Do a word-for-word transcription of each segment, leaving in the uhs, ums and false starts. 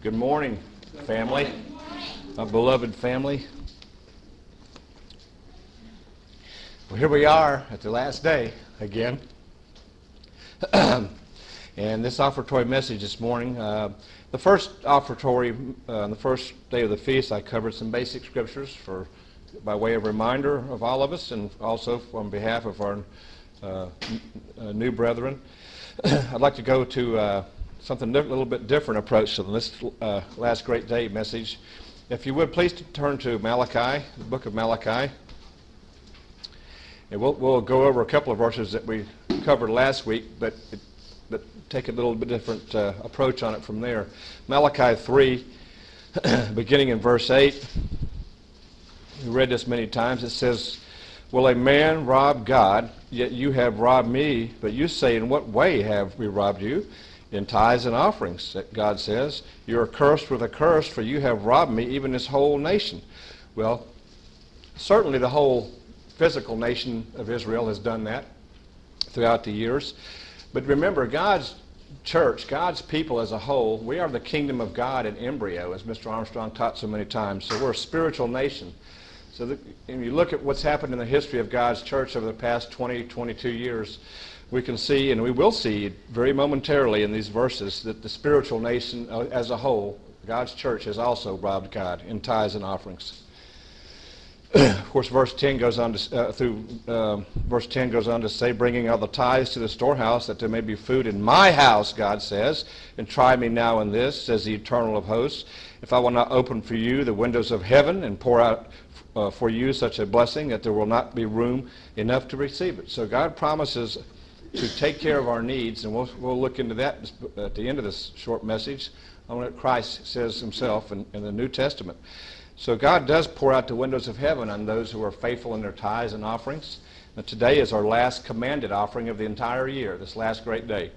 Good morning, family, my beloved family. Well, here we are at the last day again. And this offertory message this morning, uh, the first offertory, uh, on the first day of the feast, I covered some basic scriptures for, by way of reminder of all of us, and also on behalf of our uh, n- uh, new brethren. I'd like to go to uh, something a little bit different approach to this uh, last great day message. If you would, please turn to Malachi, the book of Malachi. And we'll, we'll go over a couple of verses that we covered last week, but, it, but take a little bit different uh, approach on it from there. Malachi three, beginning in verse eight. We read this many times. It says, "Will a man rob God? Yet you have robbed me. But you say, in what way have we robbed you? In tithes and offerings," that God says. "You are cursed with a curse, for you have robbed me, even this whole nation." Well, certainly the whole physical nation of Israel has done that throughout the years. But remember, God's church, God's people as a whole, we are the kingdom of God in embryo, as Mister Armstrong taught so many times. So we're a spiritual nation. So that, if you look at what's happened in the history of God's church over the past twenty, twenty-two years, we can see, and we will see very momentarily in these verses, that the spiritual nation uh, as a whole, God's church, has also robbed God in tithes and offerings. Of course, verse ten goes on to uh, through uh, verse ten goes on to say, "Bringing all the tithes to the storehouse, that there may be food in my house," God says, "and try me now in this," says the Eternal of hosts, "if I will not open for you the windows of heaven and pour out uh, for you such a blessing that there will not be room enough to receive it." So God promises to take care of our needs, and we'll, we'll look into that at the end of this short message on what Christ says himself in, in the New Testament. So God does pour out the windows of heaven on those who are faithful in their tithes and offerings. Now, today is our last commanded offering of the entire year, this last great day.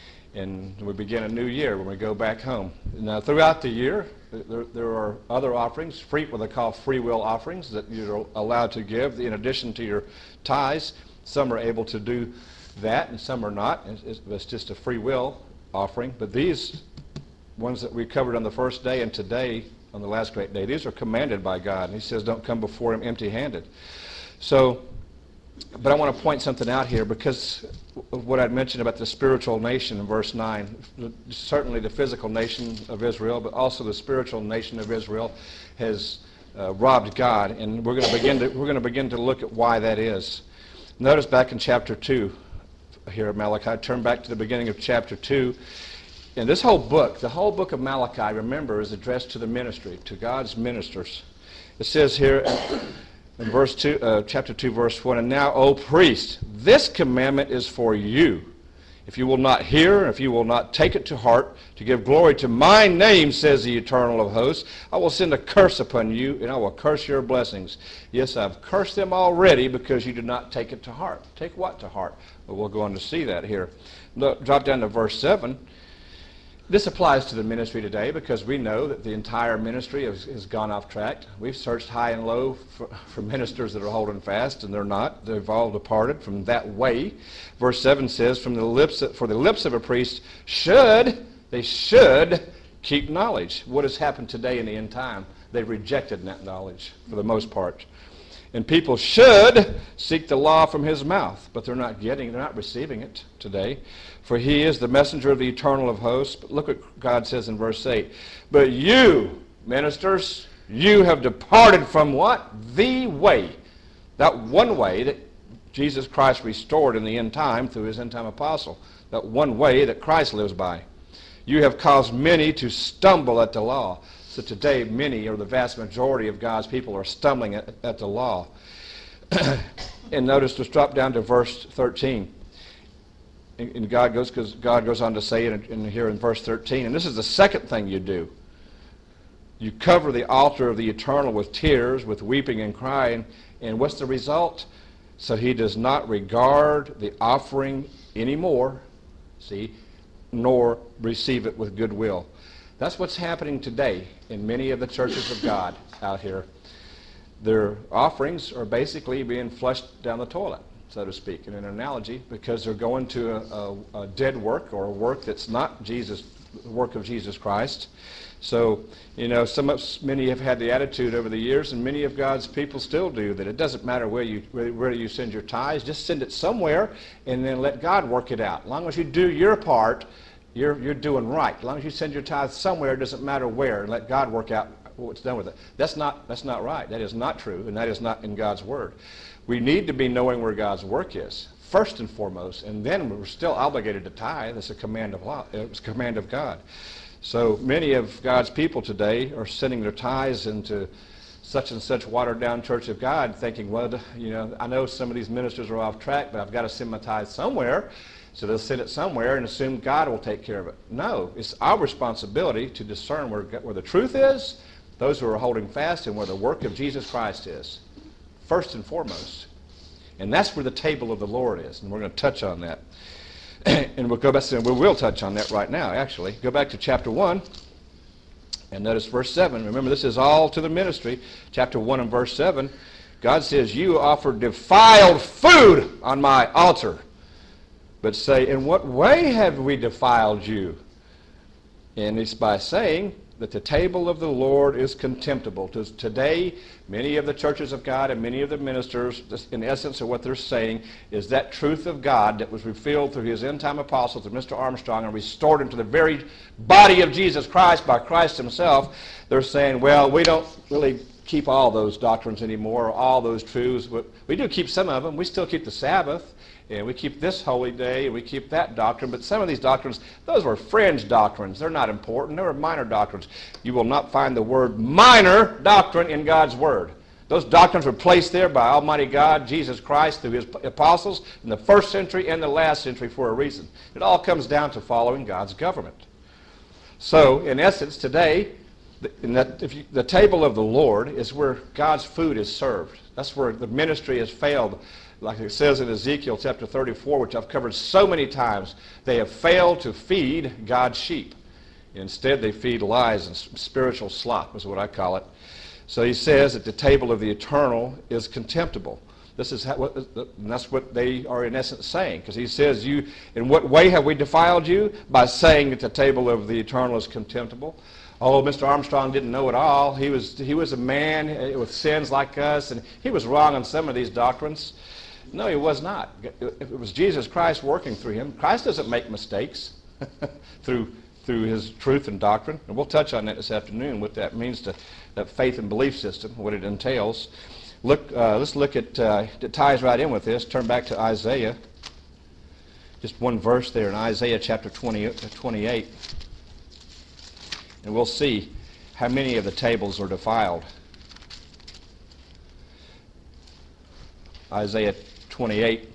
And we begin a new year when we go back home. Now, throughout the year, there, there are other offerings, free, what they call free will offerings, that you're allowed to give in addition to your tithes. Some are able to do that, and some are not. It's, it's just a free will offering. But these ones that we covered on the first day and today, on the last great day, these are commanded by God. And he says, don't come before him empty-handed. So, but I want to point something out here, because of what I'd mentioned about the spiritual nation in verse nine. Certainly the physical nation of Israel, but also the spiritual nation of Israel has uh, robbed God. And we're going to begin to, we're going to begin to look at why that is. Notice back in chapter two, here of Malachi, turn back to the beginning of chapter two. And this whole book, the whole book of Malachi, remember, is addressed to the ministry, to God's ministers. It says here in verse two, uh, chapter two, verse one, "And now, O priest, this commandment is for you. If you will not hear, if you will not take it to heart, to give glory to my name, says the Eternal of hosts, I will send a curse upon you, and I will curse your blessings. Yes, I've cursed them already because you did not take it to heart." Take what to heart? Well, we'll go on to see that here. Look, drop down to verse seven. This applies to the ministry today, because we know that the entire ministry has, has gone off track. We've searched high and low for, for ministers that are holding fast, and they're not. They've all departed from that way. Verse seven says, "From the lips of, for the lips of a priest should, they should keep knowledge." What has happened today in the end time? They've rejected that knowledge for the most part. "And people should seek the law from his mouth," but they're not getting, they're not receiving it today. "For he is the messenger of the Eternal of hosts." But look what God says in verse eight. "But you, ministers, you have departed from" what? "The way." That one way that Jesus Christ restored in the end time through his end time apostle. That one way that Christ lives by. "You have caused many to stumble at the law." So today, many, or the vast majority of God's people, are stumbling at, at the law. And notice, let's drop down to verse thirteen. And, and God goes, because God goes on to say it in, in here in verse thirteen. And this is the second thing you do. "You cover the altar of the Eternal with tears, with weeping and crying." And what's the result? "So he does not regard the offering anymore," see, "nor receive it with goodwill." That's what's happening today in many of the churches of God out here. Their offerings are basically being flushed down the toilet, so to speak, in an analogy, because they're going to a, a, a dead work, or a work that's not Jesus the work of Jesus Christ. So, you know, some of, many have had the attitude over the years, and many of God's people still do, that it doesn't matter where you where, where you send your tithes, just send it somewhere and then let God work it out. As long as you do your part, you're, you're doing right. As long as you send your tithes somewhere, it doesn't matter where, and let God work out what's done with it. That's not, that's not right. That is not true, and that is not in God's Word. We need to be knowing where God's work is, first and foremost, and then we're still obligated to tithe. It's a command of law. It's a command of God. So many of God's people today are sending their tithes into such and such watered-down Church of God, thinking, well, you know, I know some of these ministers are off track, but I've got to send my tithes somewhere. So they'll send it somewhere and assume God will take care of it. No, it's our responsibility to discern where, where the truth is, those who are holding fast, and where the work of Jesus Christ is, first and foremost. And that's where the table of the Lord is, and we're going to touch on that. And we'll go back to, we will touch on that right now, actually. Go back to chapter one, and notice verse seven. Remember, this is all to the ministry. Chapter one and verse seven, God says, you offer defiled food on my altar. But say, in what way have we defiled you? And it's by saying that the table of the Lord is contemptible. Today, many of the churches of God and many of the ministers, in essence of what they're saying, is that truth of God that was revealed through his end-time apostles, through Mister Armstrong, and restored into the very body of Jesus Christ by Christ himself. They're saying, well, we don't really keep all those doctrines anymore, or all those truths. We do keep some of them. We still keep the Sabbath. And we keep this holy day, and we keep that doctrine. But some of these doctrines, those were fringe doctrines. They're not important. They were minor doctrines. You will not find the word minor doctrine in God's Word. Those doctrines were placed there by Almighty God, Jesus Christ, through his apostles in the first century and the last century for a reason. It all comes down to following God's government. So, in essence, today, in that, if you, the table of the Lord is where God's food is served. That's where the ministry has failed. Like it says in Ezekiel chapter thirty-four, which I've covered so many times, they have failed to feed God's sheep. Instead, they feed lies and spiritual slop, is what I call it. So he says that the table of the eternal is contemptible. This is how, and that's what they are in essence saying, because he says, "You, in what way have we defiled you? By saying that the table of the eternal is contemptible." Oh, Mister Armstrong didn't know it all. He was he was a man with sins like us, and he was wrong on some of these doctrines. No, he was not. It was Jesus Christ working through him. Christ doesn't make mistakes through through his truth and doctrine. And we'll touch on that this afternoon, what that means to that faith and belief system, what it entails. Look, uh, let's look at, uh, it ties right in with this. Turn back to Isaiah. Just one verse there in Isaiah chapter twenty, twenty-eight. And we'll see how many of the tables are defiled. Isaiah twenty-eight.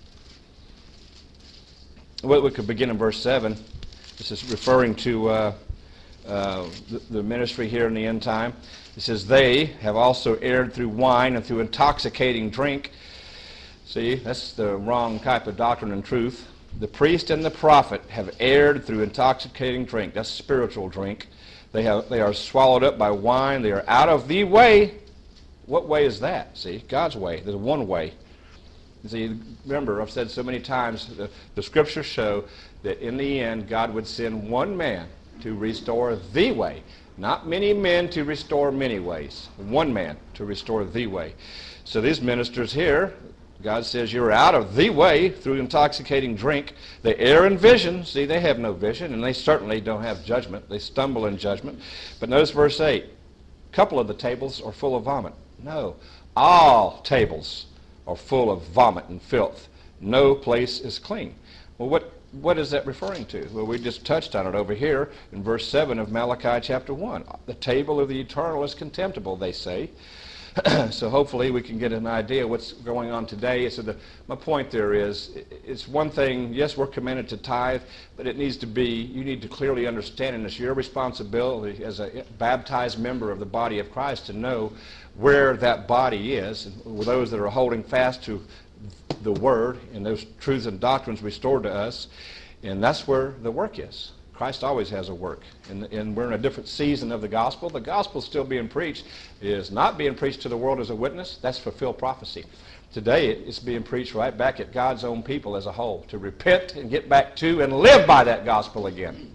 Well, we could begin in verse seven. This is referring to uh, uh, the, the ministry here in the end time. It says, they have also erred through wine and through intoxicating drink. See, that's the wrong type of doctrine and truth. The priest and the prophet have erred through intoxicating drink. That's spiritual drink. They, have, they are swallowed up by wine. They are out of the way. What way is that? See, God's way. There's one way. See, remember, I've said so many times, the, the scriptures show that in the end, God would send one man to restore the way. Not many men to restore many ways. One man to restore the way. So these ministers here, God says, you're out of the way through intoxicating drink. They err in vision. See, they have no vision, and they certainly don't have judgment. They stumble in judgment. But notice verse eight. A couple of the tables are full of vomit. No, all tables are full of vomit and filth. No place is clean. Well, what, what is that referring to? Well, we just touched on it over here in verse seven of Malachi chapter one. The table of the eternal is contemptible, they say. So hopefully we can get an idea what's going on today. So the, my point there is, it's one thing, yes, we're commanded to tithe, but it needs to be, you need to clearly understand, and it's your responsibility as a baptized member of the body of Christ to know where that body is, and those that are holding fast to the Word and those truths and doctrines restored to us, and that's where the work is. Christ always has a work, and, and we're in a different season of the gospel. The gospel is still being preached. It is not being preached to the world as a witness. That's fulfilled prophecy. Today it's being preached right back at God's own people as a whole, to repent and get back to and live by that gospel again.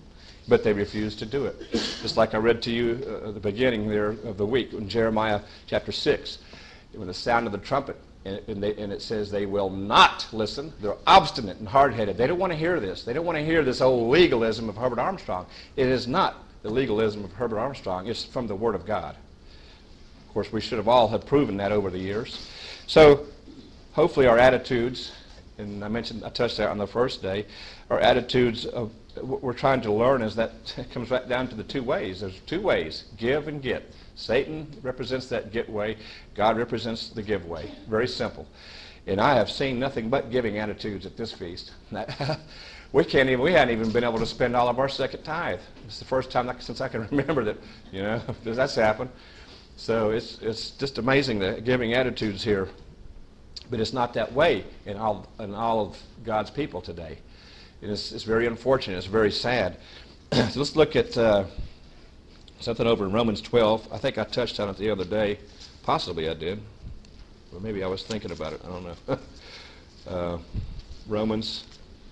but they refused to do it. Just like I read to you uh, at the beginning there of the week in Jeremiah chapter six. When the sound of the trumpet, and, and, they, and it says they will not listen. They're obstinate and hard-headed. They don't want to hear this. They don't want to hear this old legalism of Herbert Armstrong. It is not the legalism of Herbert Armstrong. It's from the Word of God. Of course, we should have all have proven that over the years. So hopefully our attitudes, and I mentioned, I touched that on the first day, our attitudes of what we're trying to learn is that it comes right down to the two ways. There's two ways, give and get. Satan represents that get way. God represents the give way. Very simple. And I have seen nothing but giving attitudes at this feast. we can't even, we hadn't even been able to spend all of our second tithe. It's the first time since I can remember that, you know, that's happened. So it's, it's just amazing the giving attitudes here. But it's not that way in all, in all of God's people today. And it's, it's very unfortunate. It's very sad. So let's look at uh, something over in Romans twelve. I think I touched on it the other day. Possibly I did. Or maybe I was thinking about it. I don't know. uh, Romans.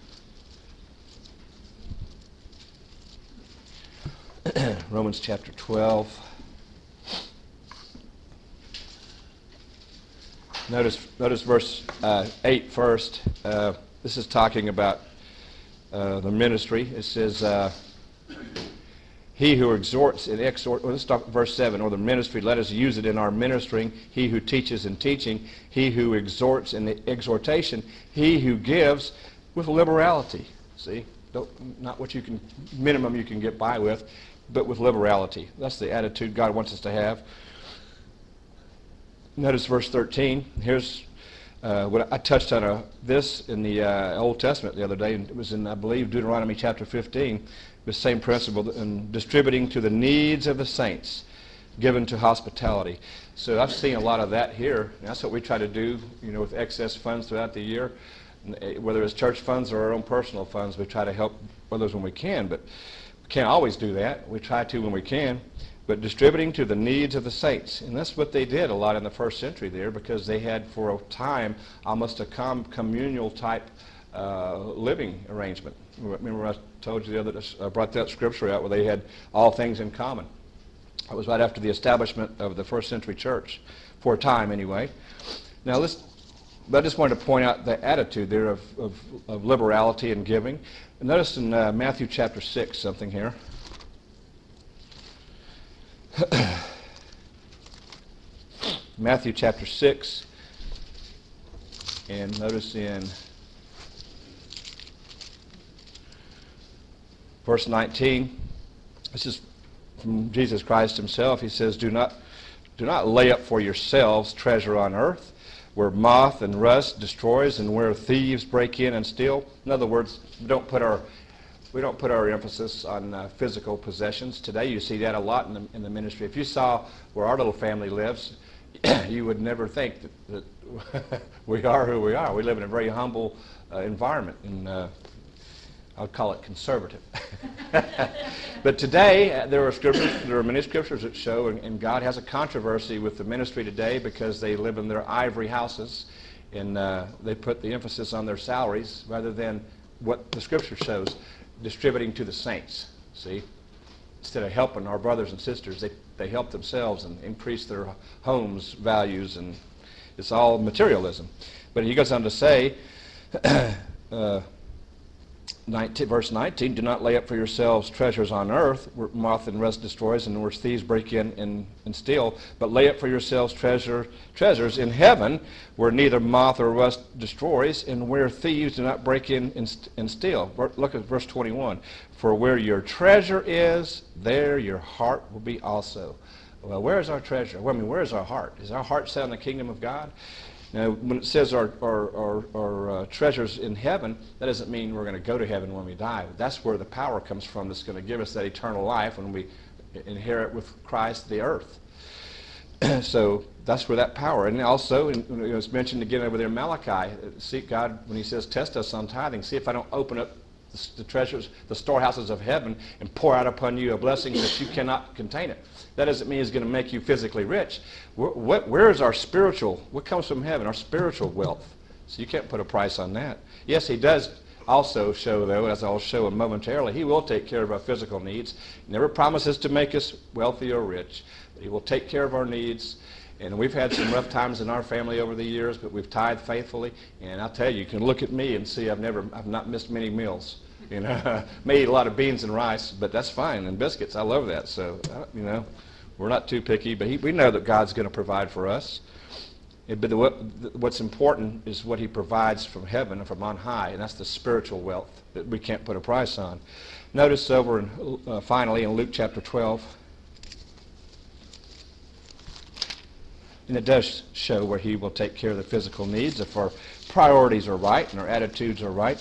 Romans chapter twelve. Notice, notice verse uh, eight first. Uh, this is talking about uh, the ministry. It says, uh, he who exhorts and exhort, well, let's start with verse seven, or the ministry, let us use it in our ministering. He who teaches in teaching, he who exhorts in the exhortation, he who gives with liberality. See, Don't, not what you can, minimum you can get by with, but with liberality. That's the attitude God wants us to have. Notice verse thirteen. Here's uh, what I touched on uh, this in the uh, Old Testament the other day. And it was in, I believe, Deuteronomy chapter fifteen. The same principle in distributing to the needs of the saints, given to hospitality. So I've seen a lot of that here. And that's what we try to do, you know, with excess funds throughout the year. Whether it's church funds or our own personal funds, we try to help others when we can. But we can't always do that. We try to when we can. But distributing to the needs of the saints. And that's what they did a lot in the first century there, because they had for a time almost a com communal type uh, living arrangement. Remember I told you the other, I brought that scripture out where they had all things in common. That was right after the establishment of the first century church, for a time anyway. Now let's, but I just wanted to point out the attitude there of, of, of liberality and giving. And notice in uh, Matthew chapter six something here. Matthew chapter six, and notice in verse nineteen, this is from Jesus Christ himself. He says, do not, do not lay up for yourselves treasure on earth, where moth and rust destroys and where thieves break in and steal. In other words, we don't put our We don't put our emphasis on uh, physical possessions. Today you see that a lot in the, in the ministry. If you saw where our little family lives, you would never think that, that we are who we are. We live in a very humble uh, environment, and uh, I'll call it conservative. But today uh, there are scriptures, there are many scriptures that show, and, and God has a controversy with the ministry today because they live in their ivory houses, and uh, they put the emphasis on their salaries rather than what the scripture shows. Distributing to the saints, see? Instead of helping our brothers and sisters, they, they help themselves and increase their homes' values, and it's all materialism. But he goes on to say, uh, nineteen, verse nineteen, do not lay up for yourselves treasures on earth, where moth and rust destroys and where thieves break in and, and steal, but lay up for yourselves treasure, treasures in heaven, where neither moth or rust destroys and where thieves do not break in and, st and steal. Look at verse twenty-one. For where your treasure is, there your heart will be also. Well, where is our treasure? Well, I mean, where is our heart? Is our heart set on the kingdom of God? Now, when it says our, our, our, our uh, treasures in heaven, that doesn't mean we're going to go to heaven when we die. That's where the power comes from that's going to give us that eternal life when we inherit with Christ the earth. So that's where that power. And also, and, you know, it's mentioned again over there in Malachi, see God, when he says, test us on tithing, see if I don't open up the, the treasures, the storehouses of heaven, and pour out upon you a blessing that you cannot contain it. That doesn't mean it's going to make you physically rich. Where, what, where is our spiritual, what comes from heaven? Our spiritual wealth. So you can't put a price on that. Yes, he does also show, though, as I'll show momentarily, he will take care of our physical needs. He never promises to make us wealthy or rich, but he will take care of our needs. And we've had some rough times in our family over the years, but we've tithed faithfully. And I'll tell you, you can look at me and see I've never, I've not missed many meals. You know, may eat a lot of beans and rice, but that's fine. And biscuits, I love that. So, uh, you know, we're not too picky, but he, we know that God's going to provide for us. It, but the, what, what's important is what he provides from heaven and from on high, and that's the spiritual wealth that we can't put a price on. Notice over, in, uh, finally, in Luke chapter twelve. And it does show where he will take care of the physical needs if our priorities are right and our attitudes are right.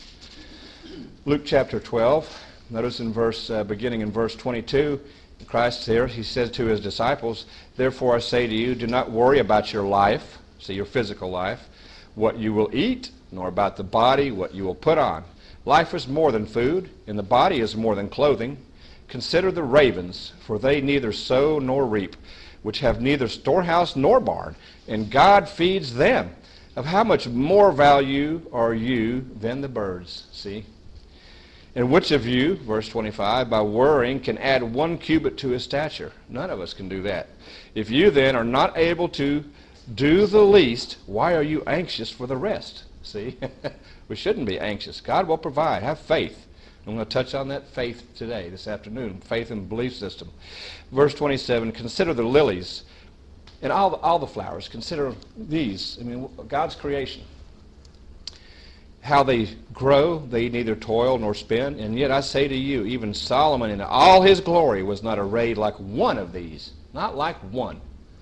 Luke chapter twelve, notice in verse, uh, beginning in verse twenty-two, Christ here, he says to his disciples, "Therefore I say to you, do not worry about your life," see, your physical life, "what you will eat, nor about the body, what you will put on. Life is more than food, and the body is more than clothing. Consider the ravens, for they neither sow nor reap, which have neither storehouse nor barn, and God feeds them. Of how much more value are you than the birds?" See? "And which of you," verse twenty-five, "by worrying can add one cubit to his stature?" None of us can do that. "If you then are not able to do the least, why are you anxious for the rest?" See? We shouldn't be anxious. God will provide. Have faith. I'm going to touch on that faith today, this afternoon, faith and belief system. Verse twenty-seven, "Consider the lilies and all the, all the flowers." Consider these. I mean, God's creation. "How they grow, they neither toil nor spin. And yet I say to you, even Solomon in all his glory was not arrayed like one of these." Not like one.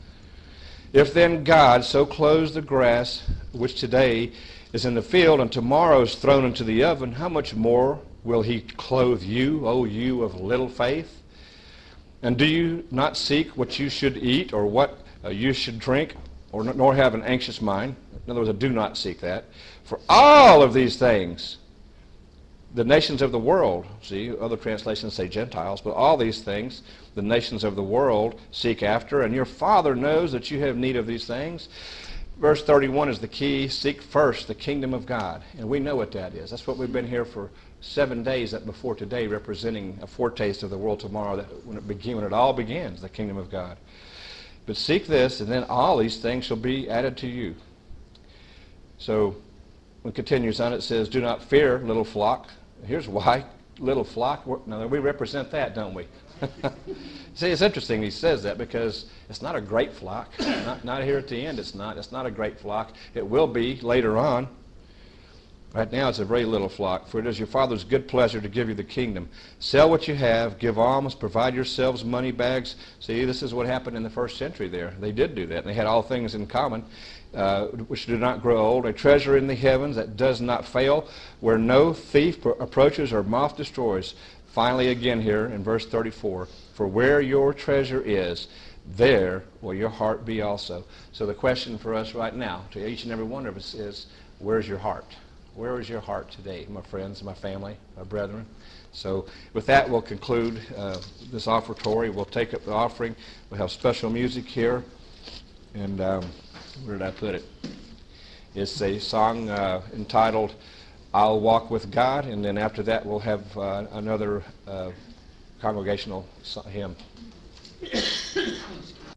"If then God so clothes the grass, which today is in the field and tomorrow is thrown into the oven, how much more will he clothe you, O you of little faith? And do you not seek what you should eat or what uh, you should drink, or n- nor have an anxious mind?" In other words, I do not seek that. "For all of these things, the nations of the world," see, other translations say Gentiles, but all these things, the nations of the world seek after, and your Father knows that you have need of these things. Verse thirty-one is the key. "Seek first the kingdom of God." And we know what that is. That's what we've been here for seven days that before today, representing a foretaste of the world tomorrow, that when it begin, when it all begins, the kingdom of God. "But seek this, and then all these things shall be added to you." So when it continues on, it says, "Do not fear, little flock." Here's why. Little flock. Now, we represent that, don't we? See, it's interesting he says that, because it's not a great flock. Not, not here at the end, it's not. It's not a great flock. It will be later on. Right now, it's a very little flock. "For it is your Father's good pleasure to give you the kingdom. Sell what you have, give alms, provide yourselves money bags." See, this is what happened in the first century there. They did do that, and they had all things in common, uh, which do not grow old. "A treasure in the heavens that does not fail, where no thief pro- approaches or moth destroys." Finally, again here in verse thirty-four, "For where your treasure is, there will your heart be also." So the question for us right now, to each and every one of us, is, where's your heart? Where is your heart today, my friends, my family, my brethren? So with that, we'll conclude uh, this offertory. We'll take up the offering. We'll have special music here. And um, where did I put it? It's a song uh, entitled, "I'll Walk with God." And then after that, we'll have uh, another uh, congregational hymn.